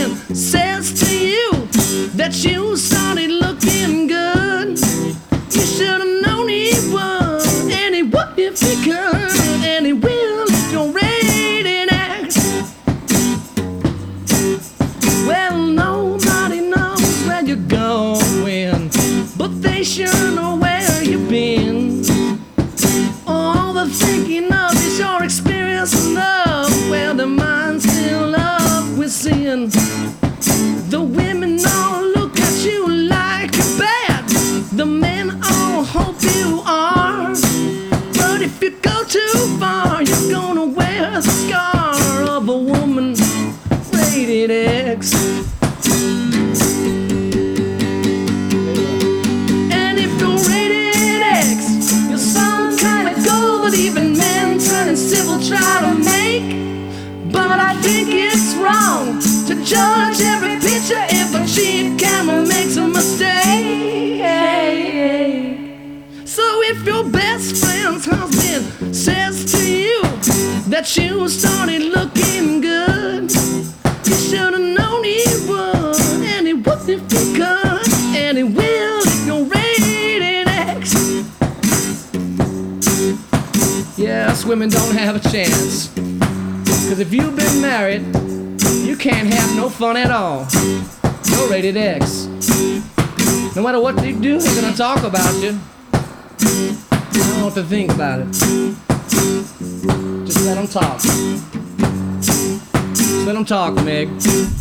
been says to you that you started looking good. You should have known he would, and he would if he could, and he will if you're rated X. Well, nobody knows where you're going, but they sure know where you've been. All the thinking of is your experience of love, where the mind's still up with sin. The women all look at you like you're bad, the men all hope you are. But if you go too far, you're gonna wear the scar of a woman rated X. And if you're rated X, you're some kind of goal that even men turning civil try to make. But I think it's wrong to judge every picture if a cheap camera makes a mistake. So if your best friend's husband says to you that you started looking good, you should have known he would, and he would if he could, and he will if you're rated X. Yes, women don't have a chance, 'cause if you've been married, you can't have no fun at all. You're rated X. No matter what they do, they're gonna talk about you. I don't know what to think about it. Just let them talk. Just let them talk, Meg.